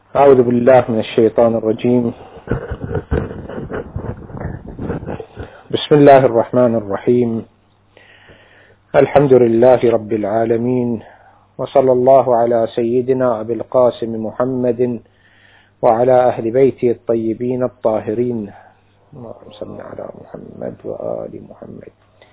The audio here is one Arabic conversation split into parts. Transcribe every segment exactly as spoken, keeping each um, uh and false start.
أعوذ بالله من الشيطان الرجيم. بسم الله الرحمن الرحيم. الحمد لله رب العالمين، وصلى الله على سيدنا أبي القاسم محمد وعلى أهل بيته الطيبين الطاهرين. اللهم صل على محمد وآل محمد.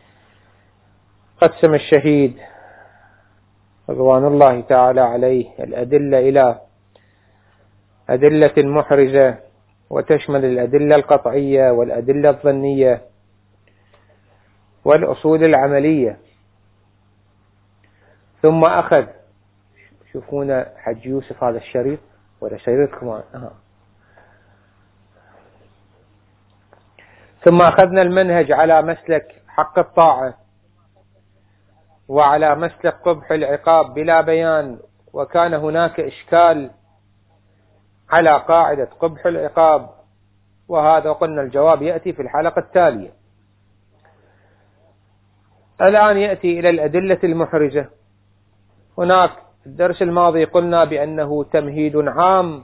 قسم الشهيد رضوان الله تعالى عليه الأدلة إلى أدلة محرجة، وتشمل الأدلة القطعية والأدلة الظنية والأصول العملية. ثم أخذ، شوفون حج يوسف هذا الشريط ولا شريط كمان آه. ثم أخذنا المنهج على مسلك حق الطاعة وعلى مسلك قبح العقاب بلا بيان، وكان هناك إشكال على قاعدة قبح العقاب، وهذا قلنا الجواب يأتي في الحلقة التالية. الآن يأتي إلى الأدلة المحرجة. هناك في الدرس الماضي قلنا بأنه تمهيد عام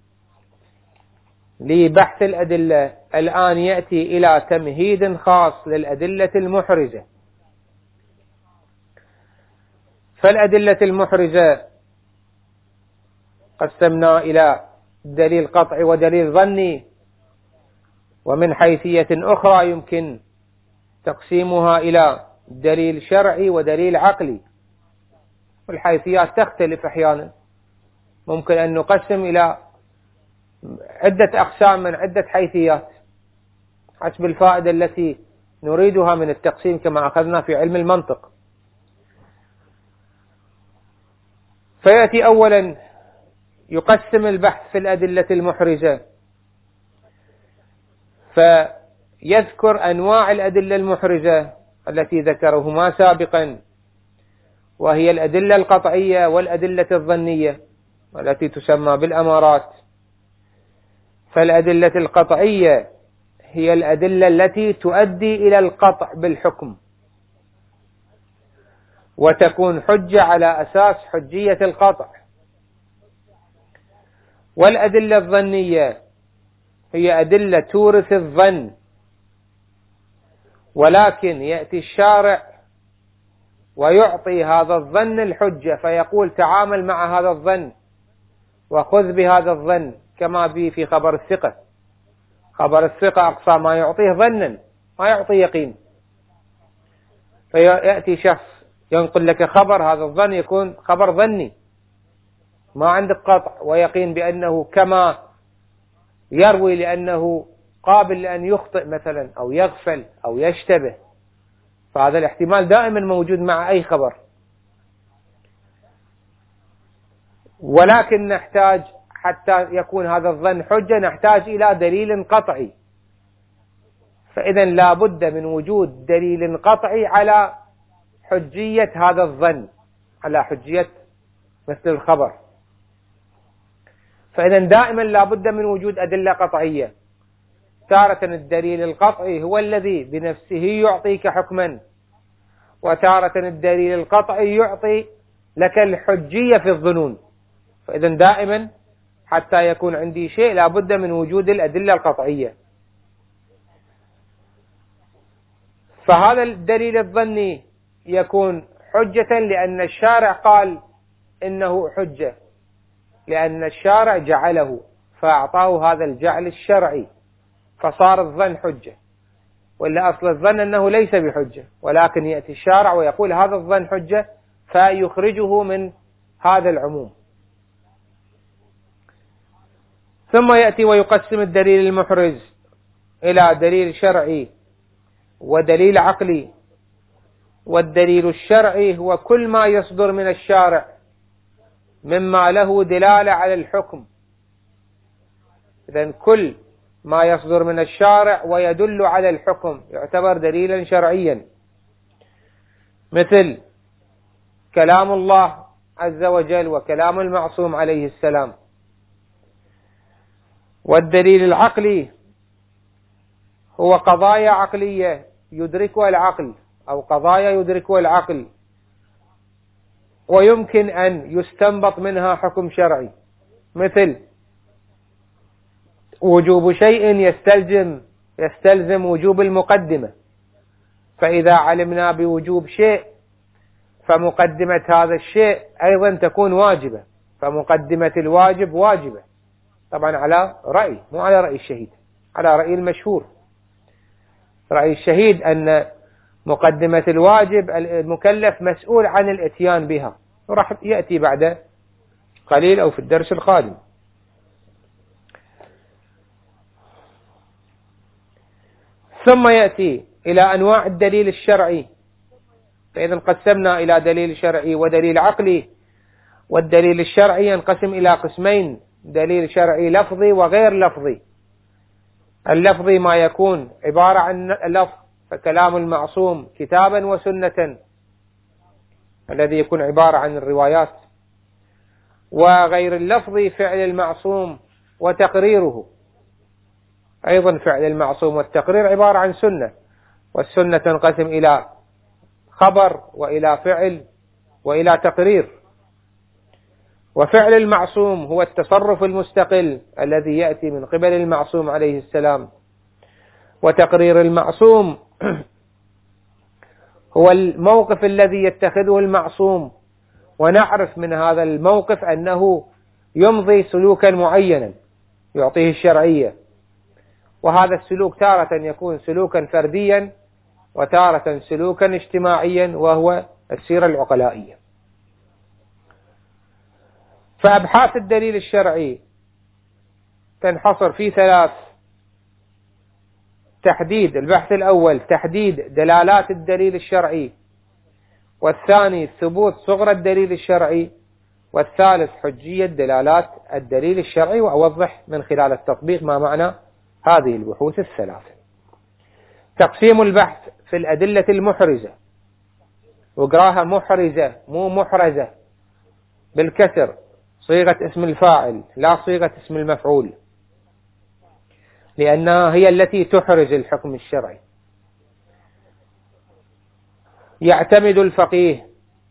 لبحث الأدلة، الآن يأتي إلى تمهيد خاص للأدلة المحرجة. فالأدلة المحرجة قسمنا إلى دليل قطعي ودليل ظني، ومن حيثية أخرى يمكن تقسيمها إلى دليل شرعي ودليل عقلي، والحيثيات تختلف أحيانا. ممكن أن نقسم إلى عدة أقسام من عدة حيثيات حسب الفائدة التي نريدها من التقسيم، كما أخذنا في علم المنطق. فيأتي أولا يقسم البحث في الأدلة المحرجة، فيذكر أنواع الأدلة المحرجة التي ذكرهما سابقا، وهي الأدلة القطعية والأدلة الظنية التي تسمى بالأمارات. فالأدلة القطعية هي الأدلة التي تؤدي إلى القطع بالحكم، وتكون حجة على أساس حجية القطع. والأدلة الظنية هي أدلة تورث الظن، ولكن يأتي الشارع ويعطي هذا الظن الحجة، فيقول تعامل مع هذا الظن وخذ بهذا الظن، كما به في خبر الثقة. خبر الثقة أقصى ما يعطيه ظنا، ما يعطي يقين. فيأتي شخص ينقل لك خبر، هذا الظن يكون خبر ظني، ما عندك قطع ويقين بأنه كما يروي، لأنه قابل لأن يخطئ مثلا أو يغفل أو يشتبه. فهذا الاحتمال دائما موجود مع أي خبر، ولكن نحتاج حتى يكون هذا الظن حجة نحتاج إلى دليل قطعي. فإذا لا بد من وجود دليل قطعي على حجية هذا الظن، على حجية مثل الخبر. فإذا دائما لا بد من وجود أدلة قطعية. تارة الدليل القطعي هو الذي بنفسه يعطيك حكما، وتارة الدليل القطعي يعطي لك الحجية في الظنون. فإذا دائما حتى يكون عندي شيء لا بد من وجود الأدلة القطعية. فهذا الدليل الظني يكون حجة لأن الشارع قال إنه حجة، لأن الشارع جعله فأعطاه هذا الجعل الشرعي، فصار الظن حجة. ولا أصل الظن أنه ليس بحجة، ولكن يأتي الشارع ويقول هذا الظن حجة، فيخرجه من هذا العموم. ثم يأتي ويقسم الدليل المحرج إلى دليل شرعي ودليل عقلي. والدليل الشرعي هو كل ما يصدر من الشارع مما له دلالة على الحكم. إذن كل ما يصدر من الشارع ويدل على الحكم يعتبر دليلا شرعيا، مثل كلام الله عز وجل وكلام المعصوم عليه السلام. والدليل العقلي هو قضايا عقلية يدركها العقل، أو قضايا يدركها العقل ويمكن أن يستنبط منها حكم شرعي، مثل وجوب شيء يستلزم يستلزم وجوب المقدمة، فإذا علمنا بوجوب شيء فمقدمة هذا الشيء أيضا تكون واجبة، فمقدمة الواجب واجبة، طبعا على رأي، مو على رأي الشهيد، على رأي المشهور. رأي الشهيد أن مقدمة الواجب المكلف مسؤول عن الاتيان بها، وراح يأتي بعد قليل أو في الدرس القادم. ثم يأتي إلى أنواع الدليل الشرعي، فإذا قسمنا إلى دليل شرعي ودليل عقلي، والدليل الشرعي ينقسم إلى قسمين: دليل شرعي لفظي وغير لفظي. اللفظي ما يكون عبارة عن لفظ، فكلام المعصوم كتابا وسنة الذي يكون عبارة عن الروايات، وغير اللفظي فعل المعصوم وتقريره، أيضا فعل المعصوم والتقرير عبارة عن سنة، والسنة تنقسم إلى خبر وإلى فعل وإلى تقرير. وفعل المعصوم هو التصرف المستقل الذي يأتي من قبل المعصوم عليه السلام، وتقرير المعصوم هو الموقف الذي يتخذه المعصوم، ونعرف من هذا الموقف أنه يمضي سلوكا معينا يعطيه الشرعية، وهذا السلوك تارة يكون سلوكا فرديا وتارة سلوكا اجتماعيا، وهو السيرة العقلائية. فأبحاث الدليل الشرعي تنحصر في ثلاث: تحديد، البحث الأول تحديد دلالات الدليل الشرعي، والثاني ثبوت صغر الدليل الشرعي، والثالث حجية دلالات الدليل الشرعي. وأوضح من خلال التطبيق ما معنى هذه البحوث الثلاثة. تقسيم البحث في الأدلة المحرزة، وقراها محرزة مو محرزة بالكسر، صيغة اسم الفاعل لا صيغة اسم المفعول، لأنها هي التي تحرز الحكم الشرعي. يعتمد الفقيه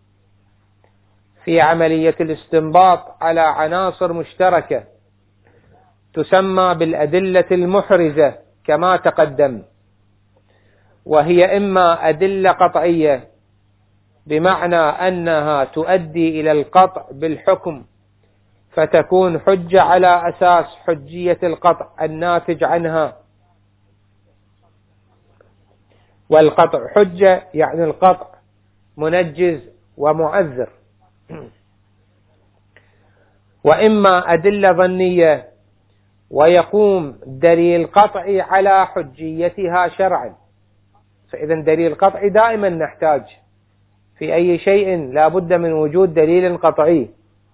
في عملية الاستنباط على عناصر مشتركة تسمى بالأدلة المحرزة كما تقدم، وهي إما أدلة قطعية بمعنى أنها تؤدي إلى القطع بالحكم فتكون حجة على أساس حجية القطع الناتج عنها، والقطع حجة يعني القطع منجز ومعذر. وإما أدلة ظنية ويقوم دليل قطعي على حجيتها شرعا، فإذا دليل قطعي دائما نحتاج في أي شيء لا بد من وجود دليل قطعي،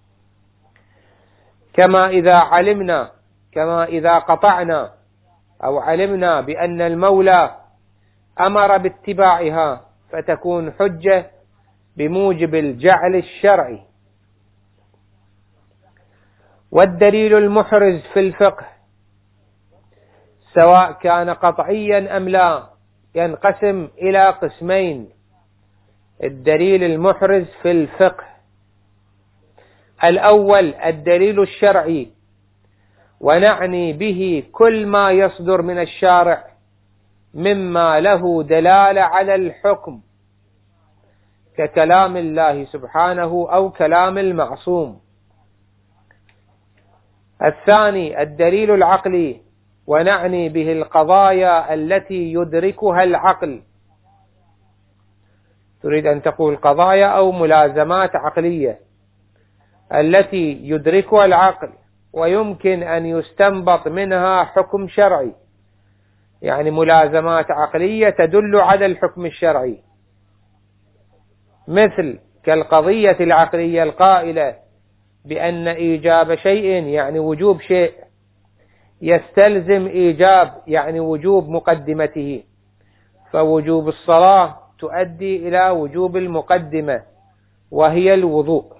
كما إذا علمنا كما إذا قطعنا أو علمنا بأن المولى أمر باتباعها فتكون حجة بموجب الجعل الشرعي. والدليل المحرز في الفقه سواء كان قطعيا أم لا ينقسم إلى قسمين: الدليل المحرز في الفقه الأول الدليل الشرعي، ونعني به كل ما يصدر من الشارع مما له دلالة على الحكم ككلام الله سبحانه أو كلام المعصوم. الثاني الدليل العقلي، ونعني به القضايا التي يدركها العقل. تريد أن تقول قضايا أو ملازمات عقلية التي يدركها العقل ويمكن أن يستنبط منها حكم شرعي، يعني ملازمات عقلية تدل على الحكم الشرعي، مثل كالقضية العقلية القائلة بأن إيجاب شيء يعني وجوب شيء يستلزم إيجاب يعني وجوب مقدمته، فوجوب الصلاة تؤدي إلى وجوب المقدمة وهي الوضوء.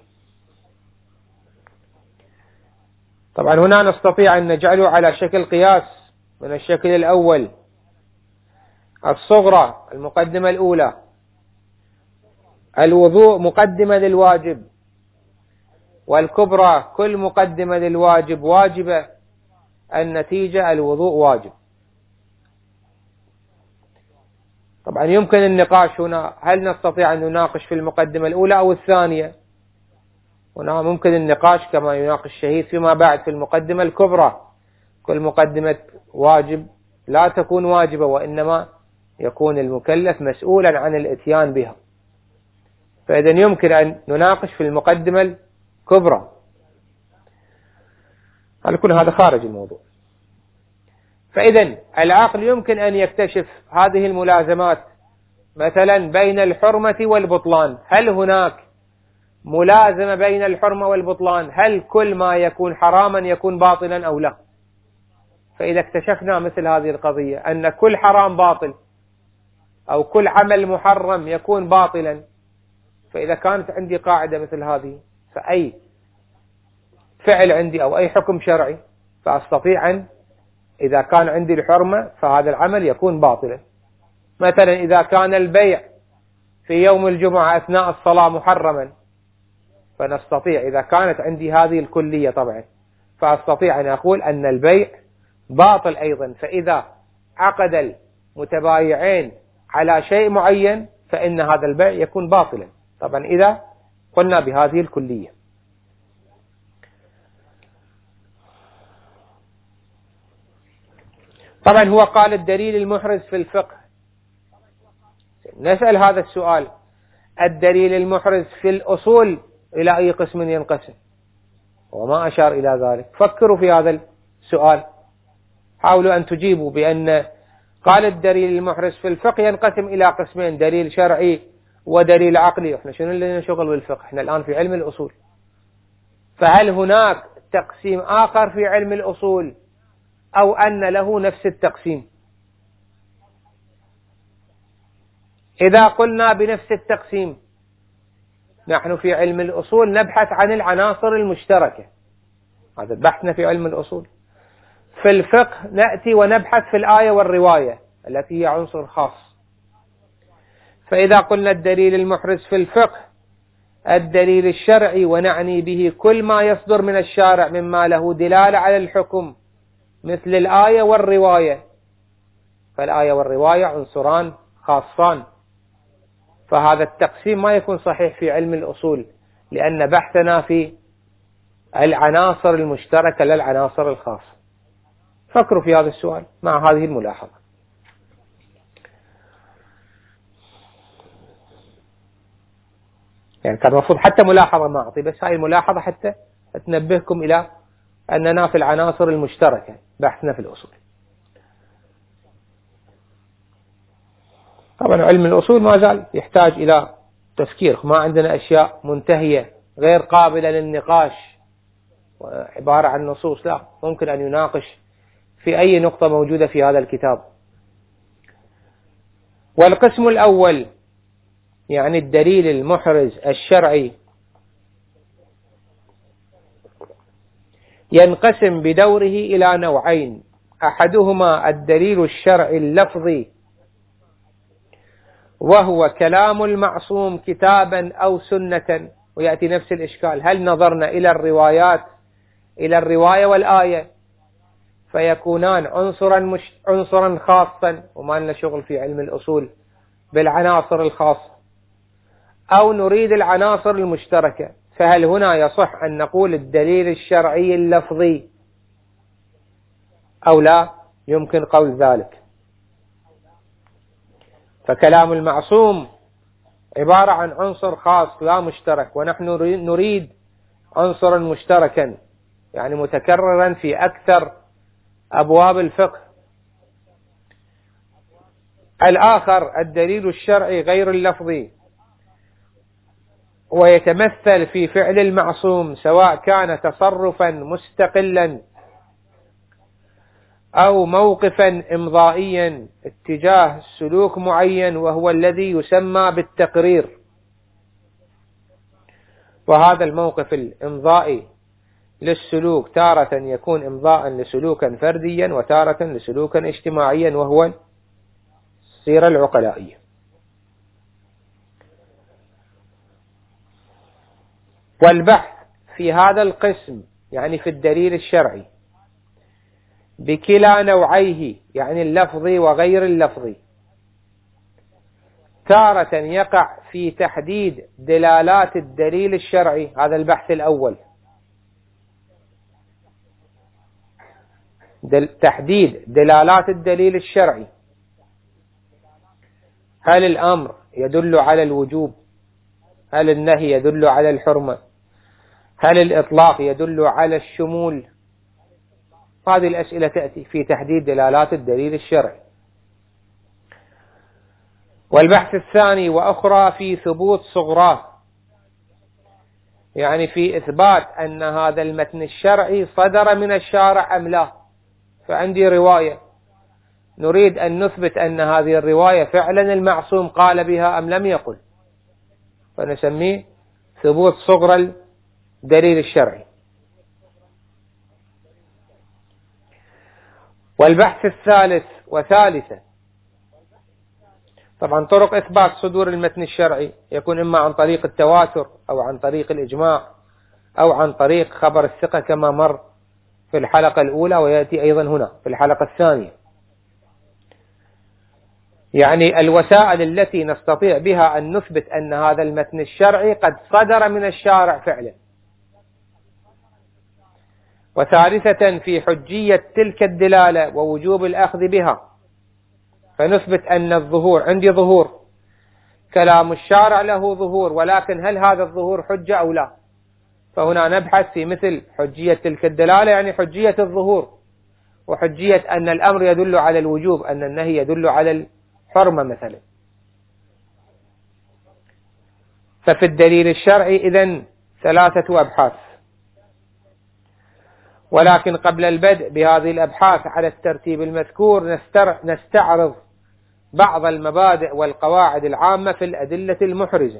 طبعا هنا نستطيع أن نجعله على شكل قياس من الشكل الأول: الصغرى المقدمة الأولى، الوضوء مقدمة للواجب، والكبرى كل مقدمة للواجب واجبة، النتيجة الوضوء واجب. طبعا يمكن النقاش هنا، هل نستطيع أن نناقش في المقدمة الأولى أو الثانية؟ هنا ممكن النقاش كما يناقش الشهيد فيما بعد في المقدمة الكبرى. كل مقدمة واجب لا تكون واجبة، وإنما يكون المكلف مسؤولا عن الاتيان بها. فإذا يمكن أن نناقش في المقدمة الكبرى. على كل هذا خارج الموضوع. فإذا العقل يمكن أن يكتشف هذه الملازمات، مثلا بين الحرمة والبطلان. هل هناك ملازمة بين الحرمة والبطلان؟ هل كل ما يكون حراما يكون باطلا أو لا؟ فإذا اكتشفنا مثل هذه القضية أن كل حرام باطل أو كل عمل محرم يكون باطلا، فإذا كانت عندي قاعدة مثل هذه، فأي فعل عندي أو أي حكم شرعي فأستطيع أن إذا كان عندي الحرمة فهذا العمل يكون باطلا. مثلا إذا كان البيع في يوم الجمعة أثناء الصلاة محرما، فنستطيع إذا كانت عندي هذه الكلية طبعا فأستطيع أن أقول أن البيع باطل أيضا. فإذا عقد المتبايعين على شيء معين فإن هذا البيع يكون باطلا، طبعا إذا قلنا بهذه الكلية. طبعا هو قال الدليل المحرز في الفقه. نسأل هذا السؤال: الدليل المحرز في الأصول إلى أي قسم ينقسم؟ وما أشار إلى ذلك. فكروا في هذا السؤال، حاولوا أن تجيبوا بأن قال الدليل المحرز في الفقه ينقسم إلى قسمين: دليل شرعي ودليل عقلي. احنا شنو اللي لنا شغل بالفقه؟ احنا الآن في علم الأصول. فهل هناك تقسيم آخر في علم الأصول أو أن له نفس التقسيم؟ إذا قلنا بنفس التقسيم، نحن في علم الأصول نبحث عن العناصر المشتركة، هذا بحثنا في علم الأصول. في الفقه نأتي ونبحث في الآية والرواية التي هي عنصر خاص. فإذا قلنا الدليل المحرز في الفقه الدليل الشرعي، ونعني به كل ما يصدر من الشارع مما له دلالة على الحكم مثل الآية والرواية، فالآية والرواية عنصران خاصان، فهذا التقسيم ما يكون صحيح في علم الأصول، لأن بحثنا في العناصر المشتركة لا العناصر الخاصة. فكروا في هذا السؤال مع هذه الملاحظة. يعني كان المفروض حتى ملاحظة ما أعطي، بس هاي الملاحظة حتى تنبهكم إلى أننا في العناصر المشتركة بحثنا في الأصول. طبعا علم الأصول ما زال يحتاج إلى تفكير، ما عندنا أشياء منتهية غير قابلة للنقاش عبارة عن نصوص، لا، ممكن أن يناقش في أي نقطة موجودة في هذا الكتاب. والقسم الأول يعني الدليل المحرز الشرعي ينقسم بدوره إلى نوعين: أحدهما الدليل الشرعي اللفظي وهو كلام المعصوم كتابا أو سنة. ويأتي نفس الإشكال: هل نظرنا إلى الروايات إلى الرواية والآية فيكونان عنصرا مش عنصرا خاصا، وما لنا شغل في علم الأصول بالعناصر الخاصة، أو نريد العناصر المشتركة؟ فهل هنا يصح أن نقول الدليل الشرعي اللفظي أو لا؟ يمكن قول ذلك. فكلام المعصوم عبارة عن عنصر خاص لا مشترك، ونحن نريد عنصرا مشتركا يعني متكررا في أكثر أبواب الفقه. الآخر الدليل الشرعي غير اللفظي، ويتمثل في فعل المعصوم سواء كان تصرفا مستقلا أو موقفا إمضائيا اتجاه سلوك معين، وهو الذي يسمى بالتقرير. وهذا الموقف الإمضائي للسلوك تارة يكون إمضاء لسلوكا فرديا وتارة لسلوكا اجتماعيا، وهو السيرة العقلائية. والبحث في هذا القسم يعني في الدليل الشرعي بكلا نوعيه، يعني اللفظي وغير اللفظي. تارة يقع في تحديد دلالات الدليل الشرعي، هذا البحث الأول، دل تحديد دلالات الدليل الشرعي. هل الأمر يدل على الوجوب؟ هل النهي يدل على الحرمة؟ هل الإطلاق يدل على الشمول؟ هذه الأسئلة تأتي في تحديد دلالات الدليل الشرعي. والبحث الثاني وأخرى في ثبوت صغراه، يعني في إثبات أن هذا المتن الشرعي صدر من الشارع أم لا. فعندي رواية نريد أن نثبت أن هذه الرواية فعلا المعصوم قال بها أم لم يقل، فنسميه ثبوت صغر الدليل الشرعي. والبحث الثالث وثالثة، طبعا طرق إثبات صدور المتن الشرعي يكون إما عن طريق التواتر أو عن طريق الإجماع أو عن طريق خبر الثقة كما مر في الحلقة الأولى ويأتي أيضا هنا في الحلقة الثانية. يعني الوسائل التي نستطيع بها أن نثبت أن هذا المتن الشرعي قد صدر من الشارع فعلا. وثالثة في حجية تلك الدلالة ووجوب الأخذ بها، فنثبت أن الظهور، عندي ظهور، كلام الشارع له ظهور، ولكن هل هذا الظهور حجة أو لا؟ فهنا نبحث في مثل حجية تلك الدلالة، يعني حجية الظهور، وحجية أن الأمر يدل على الوجوب، أن النهي يدل على الحرمة مثلا. ففي الدليل الشرعي إذن ثلاثة أبحاث. ولكن قبل البدء بهذه الأبحاث على الترتيب المذكور نستعرض بعض المبادئ والقواعد العامة في الأدلة المحرزة.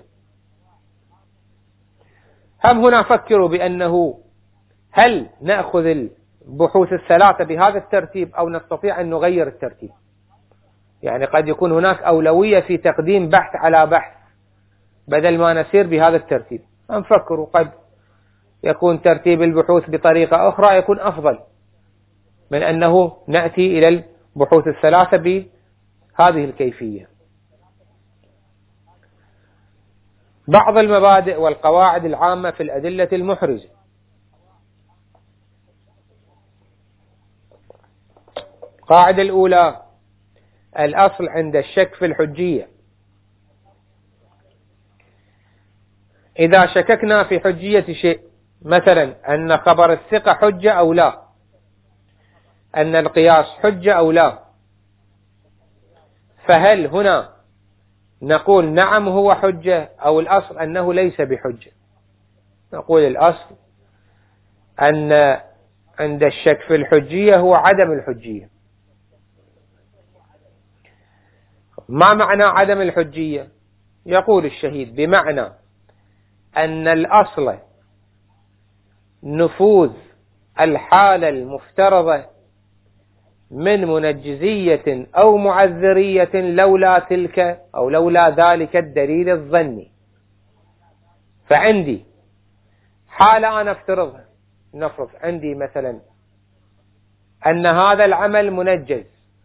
هم هنا فكروا بأنه هل نأخذ البحوث الثلاثة بهذا الترتيب أو نستطيع أن نغير الترتيب؟ يعني قد يكون هناك أولوية في تقديم بحث على بحث بدل ما نسير بهذا الترتيب. هم فكروا قد يكون ترتيب البحوث بطريقة أخرى يكون أفضل من أنه نأتي إلى البحوث الثلاثة بهذه الكيفية. بعض المبادئ والقواعد العامة في الأدلة المحرزة. القاعدة الأولى: الأصل عند الشك في الحجية. إذا شككنا في حجية شيء، مثلا أن خبر الثقة حجة أو لا، أن القياس حجة أو لا، فهل هنا نقول نعم هو حجة أو الأصل أنه ليس بحجة؟ نقول الأصل أن عند الشك في الحجية هو عدم الحجية. ما معنى عدم الحجية؟ يقول الشهيد بمعنى أن الأصل نفوذ الحالة المفترضة من منجزية أو معذرية لولا تلك أو لولا ذلك الدليل الظني. فعندي حالة أنا افترضها، نفرض عندي مثلا أن هذا العمل منجز،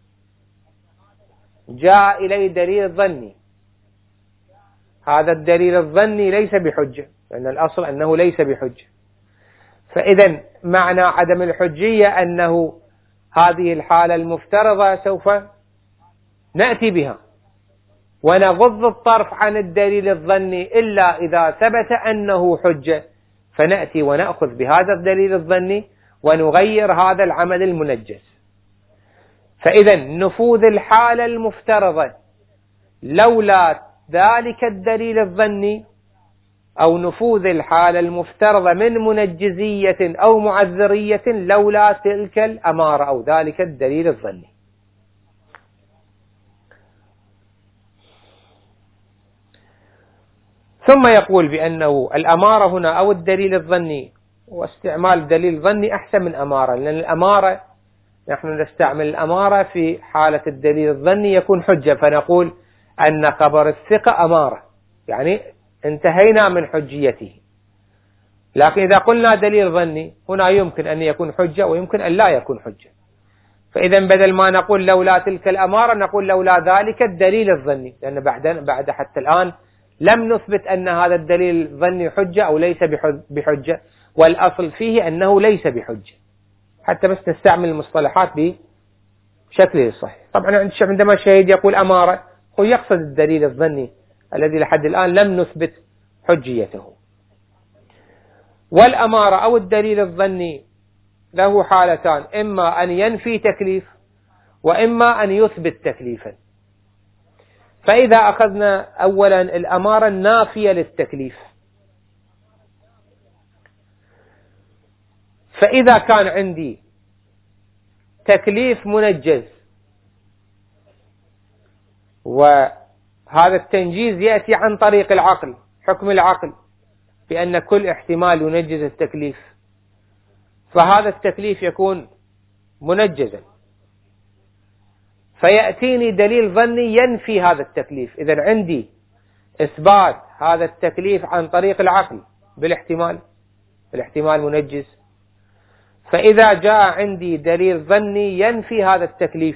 جاء إلي دليل ظني، هذا الدليل الظني ليس بحجة، لأن الأصل أنه ليس بحجة. فإذا معنى عدم الحجية أنه هذه الحالة المفترضة سوف نأتي بها ونغض الطرف عن الدليل الظني إلا إذا ثبت أنه حجة، فنأتي ونأخذ بهذا الدليل الظني ونغير هذا العمل المنجز. فإذا نفوذ الحالة المفترضة لولا ذلك الدليل الظني، أو نفوذ الحالة المفترضة من منجزية أو معذرية لولا تلك الأمارة أو ذلك الدليل الظني. ثم يقول بأنه الأمارة هنا أو الدليل الظني، واستعمال الدليل الظني أحسن من أمارة، لأن الأمارة نحن نستعمل الأمارة في حالة الدليل الظني يكون حجة، فنقول أن خبر الثقة أمارة، يعني انتهينا من حجيته. لكن إذا قلنا دليل ظني هنا يمكن أن يكون حجة ويمكن أن لا يكون حجة. فإذا بدل ما نقول لولا تلك الأمارة نقول لولا ذلك الدليل الظني، لأن بعد بعد حتى الآن لم نثبت أن هذا الدليل الظني حجة أو ليس بحجة، والأصل فيه أنه ليس بحجة، حتى بس نستعمل المصطلحات بشكله الصحيح. طبعا عندما الشهيد يقول أمارة هو يقصد الدليل الظني الذي لحد الآن لم نثبت حجيته. والأمارة أو الدليل الظني له حالتان، إما أن ينفي تكليف وإما أن يثبت تكليفا. فإذا أخذنا أولا الأمارة النافية للتكليف، فإذا كان عندي تكليف منجز وهذا التنجيز يأتي عن طريق العقل، حكم العقل بأن كل احتمال ينجز التكليف، فهذا التكليف يكون منجزا، فيأتيني دليل ظني ينفي هذا التكليف. إذا عندي إثبات هذا التكليف عن طريق العقل بالاحتمال، الاحتمال منجز، فإذا جاء عندي دليل ظني ينفي هذا التكليف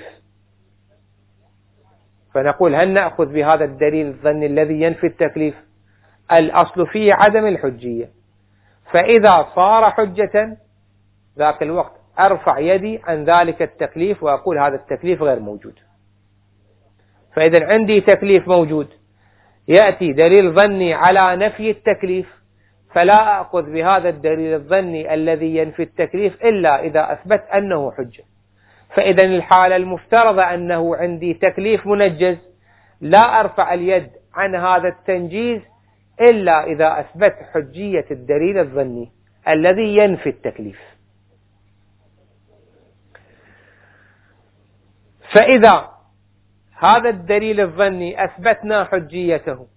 فنقول هل نأخذ بهذا الدليل الظني الذي ينفي التكليف؟ الأصل فيه عدم الحجية، فإذا صار حجة ذاك الوقت أرفع يدي عن ذلك التكليف وأقول هذا التكليف غير موجود. فإذا عندي تكليف موجود يأتي دليل ظني على نفي التكليف، فلا أخذ بهذا الدليل الظني الذي ينفي التكليف إلا إذا أثبت أنه حجة. فإذا الحالة المفترضة أنه عندي تكليف منجز، لا أرفع اليد عن هذا التنجيز إلا إذا أثبت حجية الدليل الظني الذي ينفي التكليف. فإذا هذا الدليل الظني أثبتنا حجيته،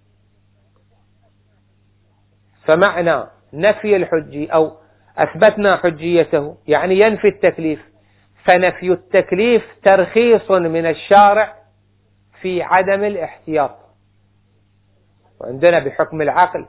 فمعنى نفي الحجي أو أثبتنا حجيته يعني ينفي التكليف، فنفي التكليف ترخيص من الشارع في عدم الاحتياط. وعندنا بحكم العقل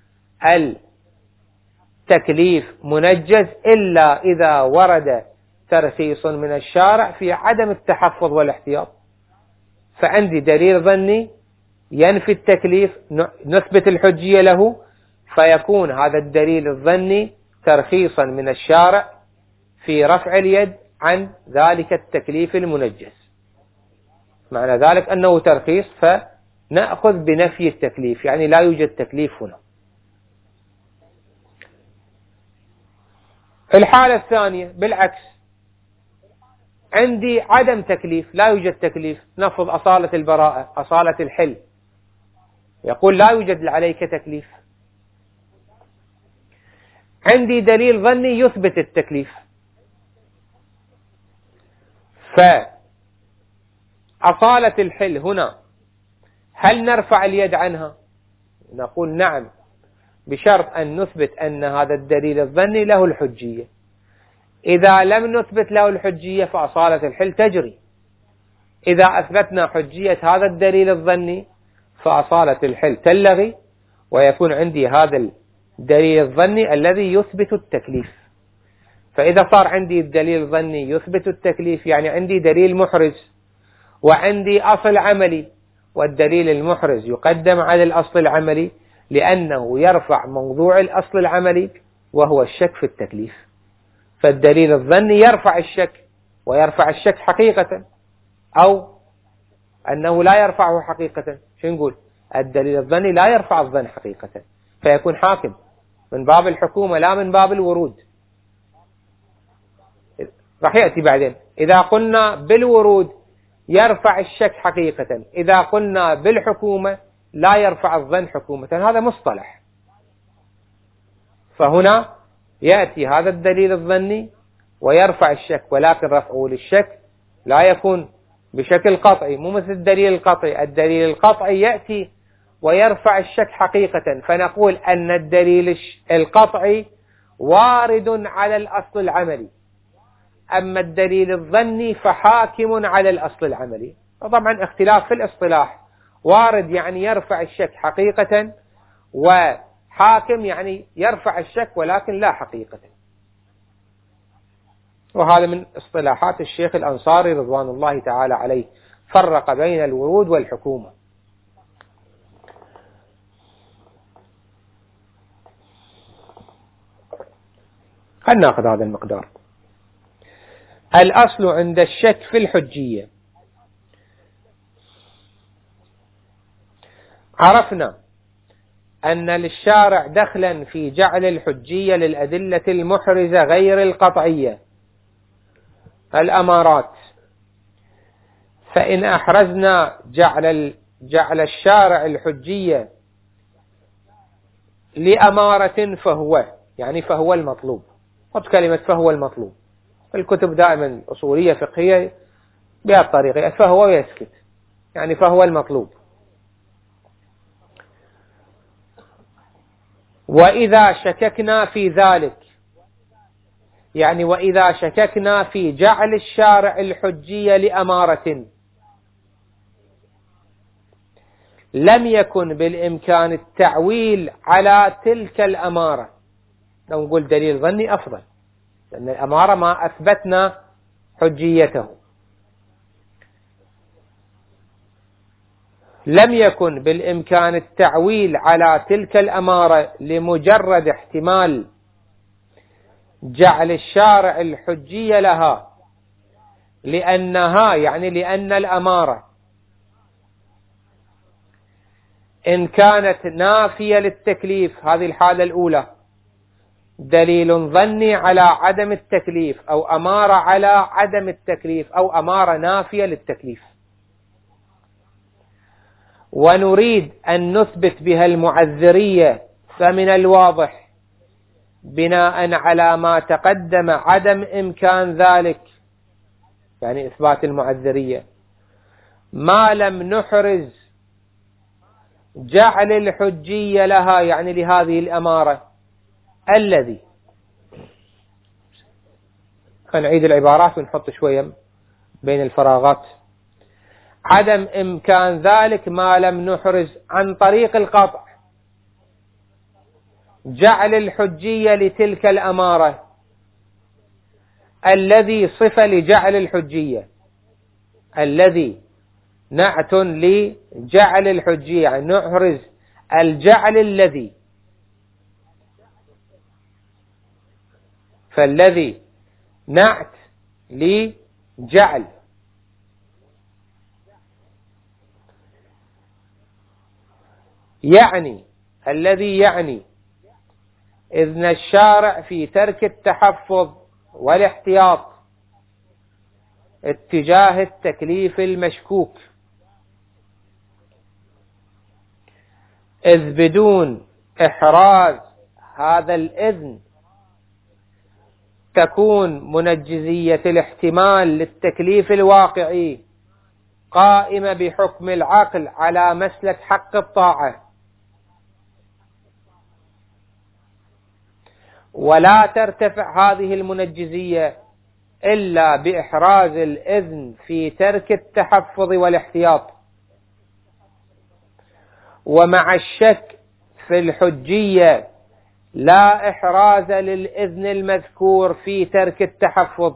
التكليف منجز إلا إذا ورد ترخيص من الشارع في عدم التحفظ والاحتياط. فعندي دليل ظني ينفي التكليف نثبت الحجية له، فيكون هذا الدليل الظني ترخيصا من الشارع في رفع اليد عن ذلك التكليف المنجز. معنى ذلك أنه ترخيص، فنأخذ بنفي التكليف، يعني لا يوجد تكليف هنا. الحالة الثانية بالعكس، عندي عدم تكليف، لا يوجد تكليف، نفض أصالة البراءة، أصالة الحل، يقول لا يوجد عليك تكليف. عندي دليل ظني يثبت التكليف، فأصالة الحل هنا هل نرفع اليد عنها؟ نقول نعم، بشرط أن نثبت أن هذا الدليل الظني له الحجية. إذا لم نثبت له الحجية فأصالة الحل تجري. إذا أثبتنا حجية هذا الدليل الظني فأصالة الحل تلغي، ويكون عندي هذا الدليل الظني الذي يثبت التكليف. فإذا صار عندي الدليل الظني يثبت التكليف يعني عندي دليل محرز وعندي أصل عملي، والدليل المحرز يقدم على الأصل العملي لأنه يرفع موضوع الأصل العملي وهو الشك في التكليف. فالدليل الظني يرفع الشك، ويرفع الشك حقيقة أو أنه لا يرفعه حقيقة. شو نقول؟ الدليل الظني لا يرفع الظن حقيقة، فيكون حاكم من باب الحكومة لا من باب الورود. راح يأتي بعدين. إذا قلنا بالورود يرفع الشك حقيقة، إذا قلنا بالحكومة لا يرفع الظن حكومة، هذا مصطلح. فهنا يأتي هذا الدليل الظني ويرفع الشك، ولكن رفعه للشك لا يكون بشكل قطعي، مو مثل الدليل القطعي. الدليل القطعي يأتي ويرفع الشك حقيقة، فنقول أن الدليل القطعي وارد على الأصل العملي، أما الدليل الظني فحاكم على الأصل العملي. طبعا اختلاف في الاصطلاح، وارد يعني يرفع الشك حقيقة، وحاكم يعني يرفع الشك ولكن لا حقيقة. وهذا من اصطلاحات الشيخ الأنصاري رضوان الله تعالى عليه، فرق بين الورود والحكومة. خلنا ناخذ هذا المقدار. الأصل عند الشك في الحجية، عرفنا أن للشارع دخلا في جعل الحجية للأدلة المحرزة غير القطعية الأمارات، فإن أحرزنا جعل جعل الشارع الحجية لأمارة فهو يعني فهو المطلوب. حط كلمة فهو المطلوب. الكتب دائما الأصولية فقهية بهالطريقة، فهو يسكت يعني فهو المطلوب. وإذا شككنا في ذلك يعني وإذا شككنا في جعل الشارع الحجية لأمارة لم يكن بالإمكان التعويل على تلك الأمارة، لو نقول دليل ظني أفضل، لأن الأمارة ما أثبتنا حجيته. لم يكن بالإمكان التعويل على تلك الأمارة لمجرد احتمال جعل الشارع الحجية لها، لأنها يعني لأن الأمارة إن كانت نافية للتكليف، هذه الحالة الأولى، دليل ظني على عدم التكليف، أو أمارة على عدم التكليف، أو أمارة نافية للتكليف، ونريد أن نثبت بها المعذرية، فمن الواضح بناء على ما تقدم عدم إمكان ذلك يعني إثبات المعذرية، ما لم نحرز جعل الحجية لها يعني لهذه الأمارة الذي، نعيد العبارات ونحط شوية بين الفراغات، عدم إمكان ذلك ما لم نحرز عن طريق القطع جعل الحجية لتلك الأمارة الذي صفة لجعل الحجية، الذي نعت لجعل الحجية يعني نحرز الجعل الذي، فالذي نعت لجعل، يعني الذي يعني إذن الشارع في ترك التحفظ والاحتياط اتجاه التكليف المشكوك، إذ بدون إحراز هذا الإذن تكون منجزية الاحتمال للتكليف الواقعي قائمة بحكم العقل على مسلك حق الطاعة، ولا ترتفع هذه المنجزية إلا بإحراز الإذن في ترك التحفظ والاحتياط. ومع الشك في الحجية لا إحراز للإذن المذكور في ترك التحفظ.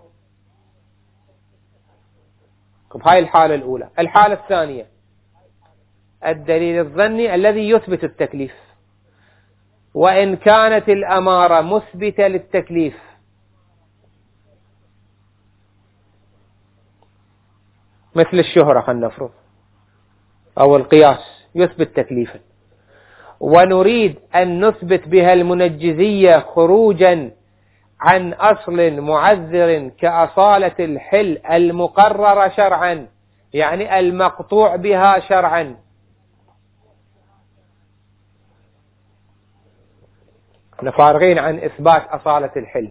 هاي الحالة الأولى. الحالة الثانية الدليل الظني الذي يثبت التكليف، وإن كانت الأمارة مثبتة للتكليف، مثل الشهرة خلينا نفرض أو القياس يثبت تكليفا، ونريد أن نثبت بها المنجزية خروجا عن أصل معذر كأصالة الحل المقررة شرعا يعني المقطوع بها شرعا. احنا فارغين عن إثبات أصالة الحل،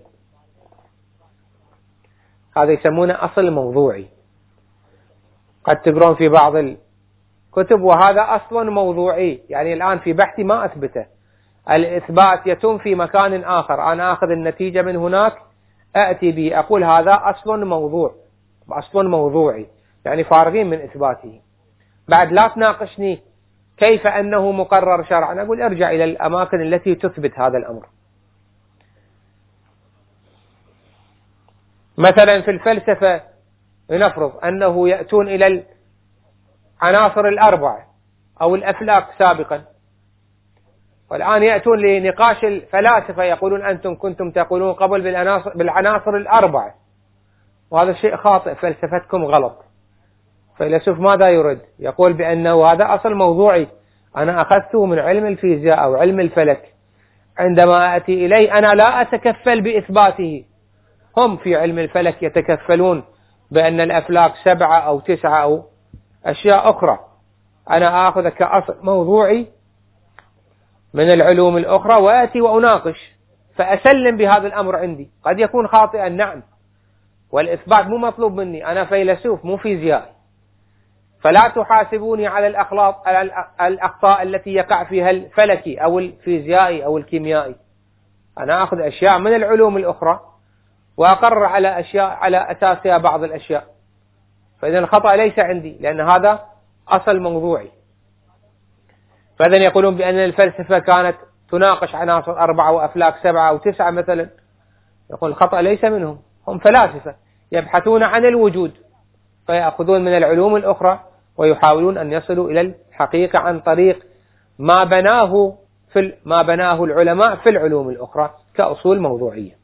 هذا يسمونه أصل موضوعي، قد تقرون في بعض الكتب وهذا أصل موضوعي، يعني الآن في بحثي ما أثبته، الإثبات يتم في مكان آخر، أنا أخذ النتيجة من هناك أأتي به أقول هذا أصل موضوع، أصل موضوعي يعني فارغين من إثباته. بعد لا تناقشني كيف أنه مقرر شرعا، أقول ارجع إلى الأماكن التي تثبت هذا الأمر. مثلا في الفلسفة لنفرض أنه يأتون إلى العناصر الأربعة أو الأفلاك سابقا، والآن يأتون لنقاش الفلاسفة يقولون أنتم كنتم تقولون قبل بالعناصر, بالعناصر الأربعة، وهذا شيء خاطئ، فلسفتكم غلط. فيلسوف ماذا يرد؟ يقول بأنه هذا أصل موضوعي أنا أخذته من علم الفيزياء أو علم الفلك، عندما أتي إليه أنا لا أتكفل بإثباته، هم في علم الفلك يتكفلون بأن الأفلاك سبعة أو تسعة أو أشياء أخرى، أنا آخذ كأصل موضوعي من العلوم الأخرى وأتي وأناقش، فأسلم بهذا الأمر عندي. قد يكون خاطئا نعم، والإثبات مو مطلوب مني، أنا فيلسوف مو فيزيائي، فلا تحاسبوني على الأخلاق الأخطاء التي يقع فيها الفلكي أو الفيزيائي أو الكيميائي، أنا أخذ أشياء من العلوم الأخرى وأقرر على أشياء على أساسها بعض الأشياء، فإذا الخطأ ليس عندي لأن هذا أصل موضوعي. فإذا يقولون بأن الفلسفة كانت تناقش عناصر أربعة وأفلاك سبعة أو تسعة مثلا، يقول الخطأ ليس منهم، هم فلاسفة يبحثون عن الوجود، فيأخذون من العلوم الأخرى ويحاولون أن يصلوا إلى الحقيقة عن طريق ما بناه في ما بناه العلماء في العلوم الأخرى كأصول موضوعية.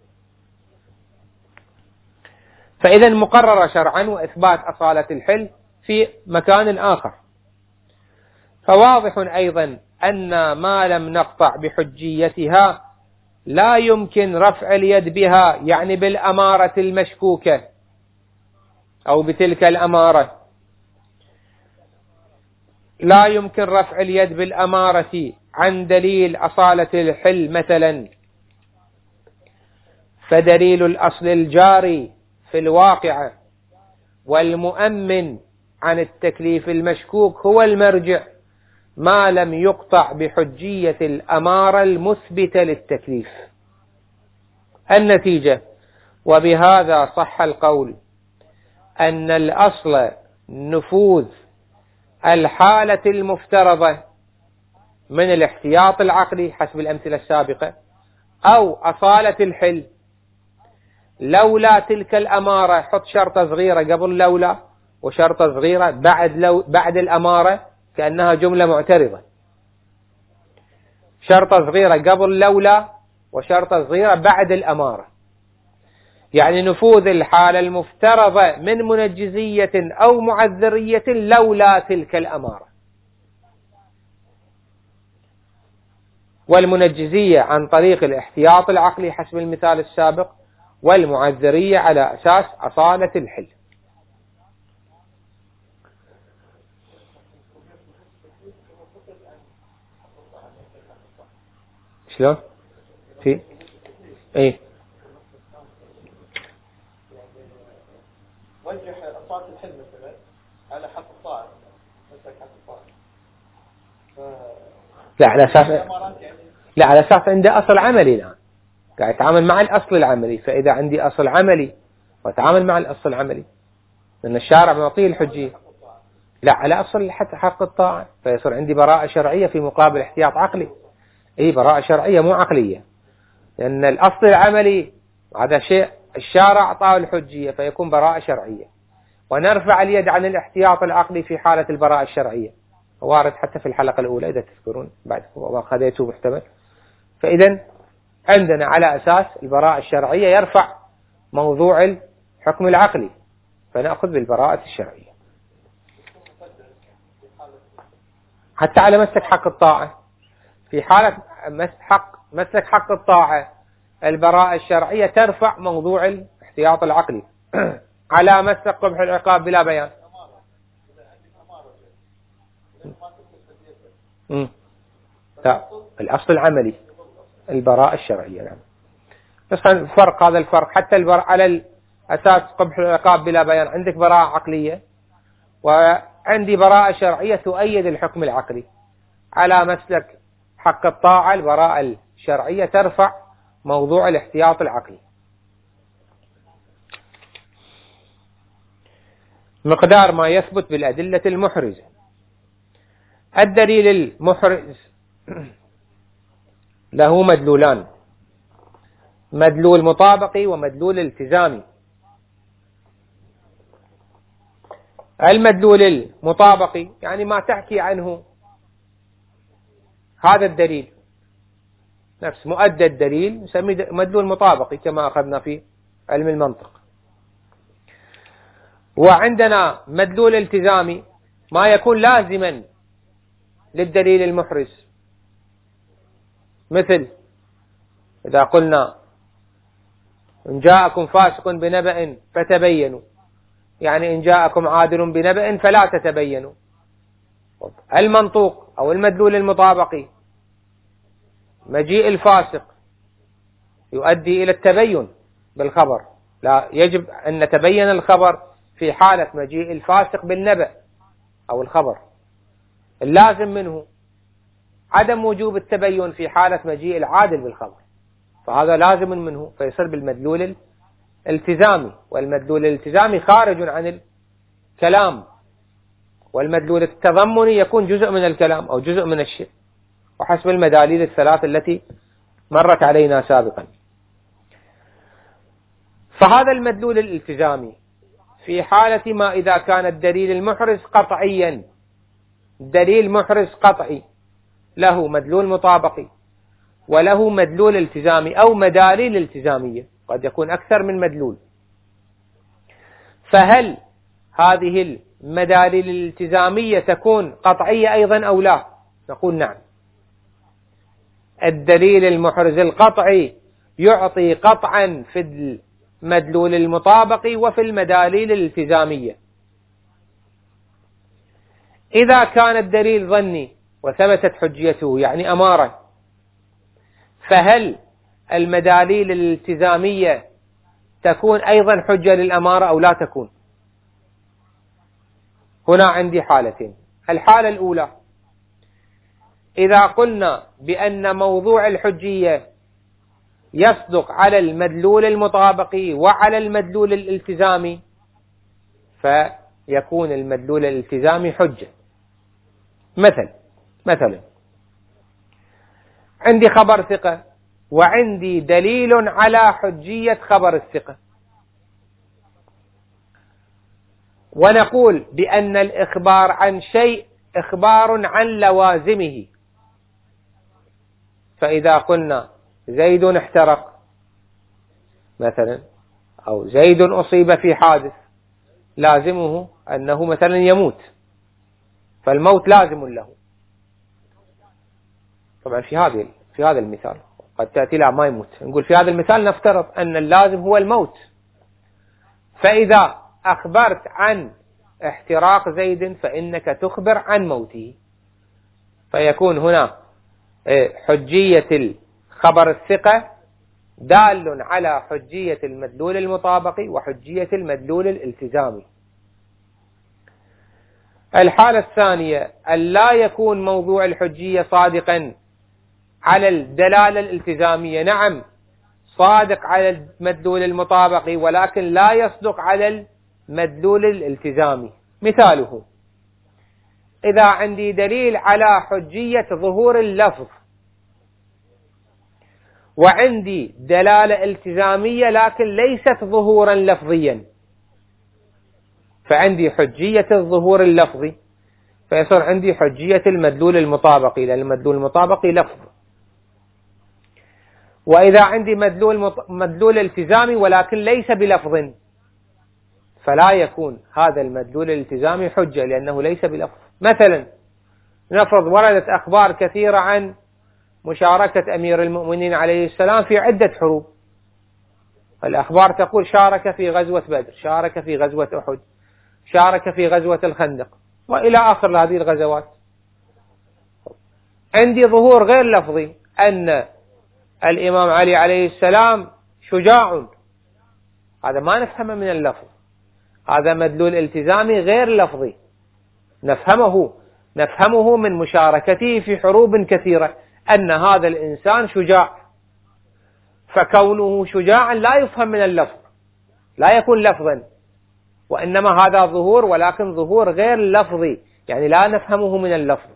فإذا مقرر شرعا وإثبات أصالة الحل في مكان آخر. فواضح أيضا أن ما لم نقطع بحجيتها لا يمكن رفع اليد بها، يعني بالأمارة المشكوكة أو بتلك الأمارة، لا يمكن رفع اليد بالأمارة عن دليل أصالة الحل مثلا، فدليل الأصل الجاري في الواقع والمؤمن عن التكليف المشكوك هو المرجع ما لم يقطع بحجية الأمارة المثبتة للتكليف. النتيجة: وبهذا صح القول أن الأصل نفوذ الحالة المفترضة من الاحتياط العقلي حسب الأمثلة السابقة، أو أصالة الحل. لولا تلك الأمارة، حط شرطة صغيرة قبل لولا وشرطة صغيرة بعد لو بعد الأمارة كأنها جملة معترضة، شرطة صغيرة قبل لولا وشرطة صغيرة بعد الأمارة، يعني نفوذ الحالة المفترضة من منجزية أو معذرية لولا تلك الأمارة. والمنجزية عن طريق الاحتياط العقلي حسب المثال السابق، والمعذرية على أساس أصالة الحل. شلون؟ في ايه وجه أصالة الحل مثلا على حق الطاعة، مثل حق الطاعة. لا على أساس لا على أساس عنده أصل عملي الآن، قاعد يتعامل مع الأصل العملي، فإذا عندي أصل عملي وأتعامل مع الأصل العملي لأن الشارع معطيه الحجية، لا على أصل حتى حق الطاعة، فيصير عندي براءة شرعية في مقابل احتياط عقلي. أي براءة شرعية مو عقلية، لأن الأصل العملي هذا شيء الشارع أعطاه الحجية فيكون براءة شرعية، ونرفع اليد عن الاحتياط العقلي في حالة البراءة الشرعية، وارد حتى في الحلقة الأولى إذا تذكرون بعد ما خذيته محتمل. فإذا عندنا على أساس البراءة الشرعية يرفع موضوع الحكم العقلي، فنأخذ بالبراءة الشرعية. حتى على مسلك حق الطاعة، في حالة حق مسلك حق الطاعة البراءة الشرعية ترفع موضوع الاحتياط العقلي على مسلك قبح العقاب بلا بيان. امم لا الأصل العملي البراءة الشرعية. نعم بس الفرق هذا الفرق، حتى البراءة على أساس قبح العقاب بلا بيان عندك براءة عقلية، وعندي براءة شرعية تؤيد الحكم العقلي. على مسلك حق الطاعة البراءة الشرعية ترفع موضوع الاحتياط العقلي. مقدار ما يثبت بالأدلة المحرزة. الدليل المحرز له مدلولان: مدلول مطابقي ومدلول التزامي. المدلول المطابقي يعني ما تحكي عنه هذا الدليل، نفس مؤدى الدليل نسميه مدلول مطابقي كما أخذنا في علم المنطق. وعندنا مدلول التزامي ما يكون لازما للدليل المحرز، مثل إذا قلنا إن جاءكم فاسق بنبأ فتبينوا، يعني إن جاءكم عادل بنبأ فلا تتبينوا. المنطوق أو المدلول المطابقي مجيء الفاسق يؤدي إلى التبين بالخبر، لا يجب أن نتبين الخبر في حالة مجيء الفاسق بالنبأ أو الخبر. اللازم منه عدم وجوب التبين في حالة مجيء العادل بالخبر، فهذا لازم منه فيصير بالمدلول الالتزامي. والمدلول الالتزامي خارج عن الكلام، والمدلول التضمني يكون جزء من الكلام أو جزء من الشيء، وحسب المداليل الثلاث التي مرت علينا سابقا. فهذا المدلول الالتزامي في حالة ما إذا كان الدليل المحرز قطعيا، دليل محرز قطعي له مدلول مطابقي وله مدلول التزامي أو مداليل التزامية، قد يكون أكثر من مدلول. فهل هذه المداليل الالتزامية تكون قطعية أيضا أو لا؟ نقول نعم، الدليل المحرز القطعي يعطي قطعا في المدلول المطابقي وفي المداليل الالتزامية. إذا كان الدليل ظني وثبتت حجيته يعني أمارة، فهل المداليل الالتزامية تكون أيضا حجة للأمارة أو لا تكون؟ هنا عندي حالتين. الحالة الأولى إذا قلنا بأن موضوع الحجية يصدق على المدلول المطابقي وعلى المدلول الالتزامي، فيكون المدلول الالتزامي حجة. مثل مثلا عندي خبر ثقة وعندي دليل على حجية خبر الثقة، ونقول بأن الإخبار عن شيء إخبار عن لوازمه. فإذا قلنا زيد احترق مثلا أو زيد أصيب في حادث، لازمه أنه مثلا يموت، فالموت لازم له. طبعا في هذه في هذا المثال قد تأتي لا ما يموت، نقول في هذا المثال نفترض أن اللازم هو الموت. فإذا أخبرت عن احتراق زيد فإنك تخبر عن موته، فيكون هنا حجية الخبر الثقة دال على حجية المدلول المطابقي وحجية المدلول الالتزامي. الحالة الثانية أن لا يكون موضوع الحجية صادقا على الدلالة الالتزامية، نعم صادق على المدلول المطابقي ولكن لا يصدق على المدلول الالتزامي. مثاله إذا عندي دليل على حجية ظهور اللفظ وعندي دلالة التزامية لكن ليست ظهورا لفظيا، فعندي حجية الظهور اللفظي فيصير عندي حجية المدلول المطابقي، لأن المدلول المطابقي لفظ. وإذا عندي مدلول مدلول التزامي ولكن ليس بلفظ، فلا يكون هذا المدلول الالتزامي حجة لأنه ليس بلفظ. مثلا نفرض وردت أخبار كثيرة عن مشاركة أمير المؤمنين عليه السلام في عدة حروب، الأخبار تقول شارك في غزوة بدر، شارك في غزوة أحد، شارك في غزوة الخندق وإلى آخر هذه الغزوات. عندي ظهور غير لفظي أن الإمام علي عليه السلام شجاع، هذا ما نفهمه من اللفظ، هذا مدلول التزامي غير لفظي، نفهمه نفهمه من مشاركته في حروب كثيرة أن هذا الإنسان شجاع، فكونه شجاعا لا يفهم من اللفظ، لا يكون لفظا، وإنما هذا ظهور ولكن ظهور غير لفظي، يعني لا نفهمه من اللفظ.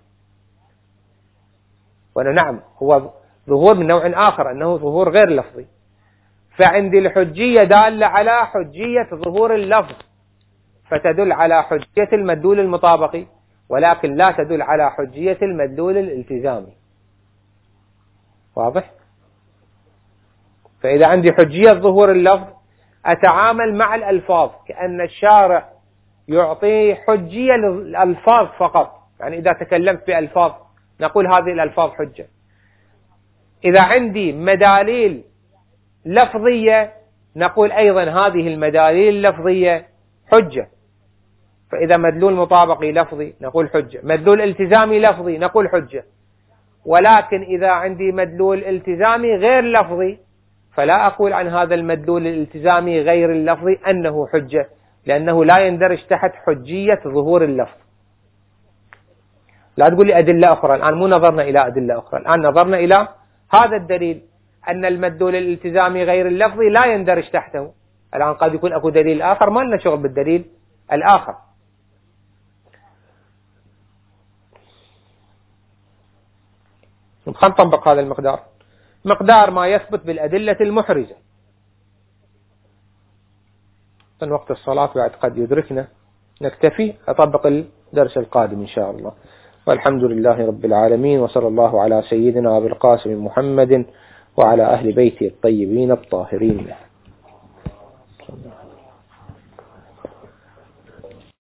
ونعم هو ظهور من نوع آخر أنه ظهور غير لفظي. فعندي الحجية دالة على حجية ظهور اللفظ، فتدل على حجية المدلول المطابقي، ولكن لا تدل على حجية المدلول الالتزامي. واضح؟ فإذا عندي حجية ظهور اللفظ أتعامل مع الألفاظ كأن الشارع يعطي حجية للألفاظ فقط، يعني إذا تكلمت بألفاظ نقول هذه الألفاظ حجة. إذا عندي مداليل لفظية نقول أيضا هذه المداليل اللفظية حجة. فإذا مدلول مطابقي لفظي نقول حجة، مدلول التزامي لفظي نقول حجة. ولكن إذا عندي مدلول التزامي غير لفظي فلا أقول عن هذا المدلول الالتزامي غير اللفظي أنه حجة، لأنه لا يندرج تحت حجية ظهور اللفظ. لا تقول لي أدلة أخرى، الآن مو نظرنا إلى أدلة أخرى، الآن نظرنا إلى هذا الدليل أن المدلول الالتزامي غير اللفظي لا يندرج تحته. الآن قد يكون أكو دليل آخر ما لنا شغل بالدليل الآخر. خلينا نطبق هذا المقدار، مقدار ما يثبت بالأدلة المحرزة. من وقت الصلاة بعد قد يدركنا، نكتفي، أطبق الدرس القادم إن شاء الله. والحمد لله رب العالمين، وصلى الله على سيدنا أبي القاسم محمد وعلى أهل بيته الطيبين الطاهرين.